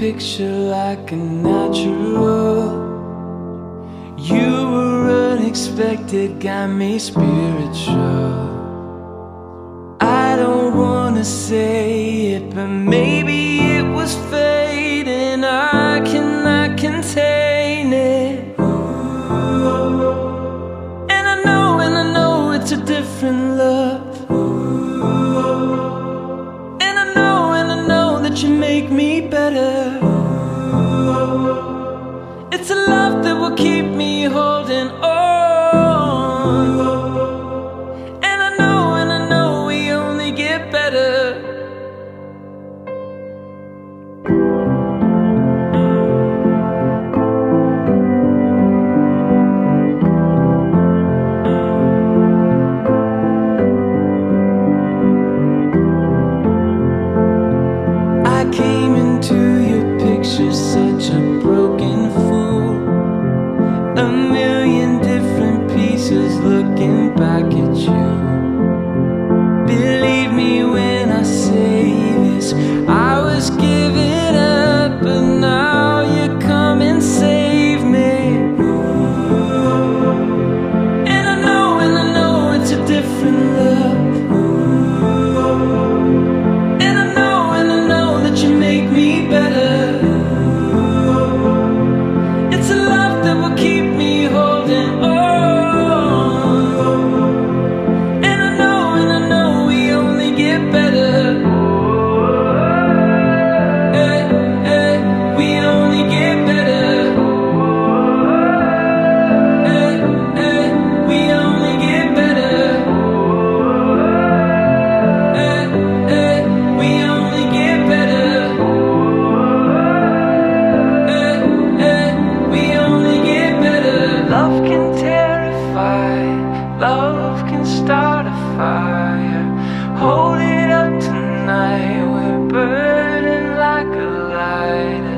picture like a natural. You were unexpected, got me spiritual. I don't wanna say it, but maybe it was fate, and I cannot contain it. And I know it's a different love. And I know that you make me better. It's a love that will keep me holding on. And I know we only get better. I came into your picture such a broken fool, a million different pieces looking back at you. Believe me when I say this, I was giving up, but now you come and save me. And I know it's a different love. And I know that you make me better. It's a love that will keep me holding on. And I know we only get better. Hey, hey, we only get better. Hey, hey, we only get better. Hey, hey, we only get better. Hey, hey, we only get better. Love can terrify, love can start a fire. Hold it up tonight, we're burning like a lighter.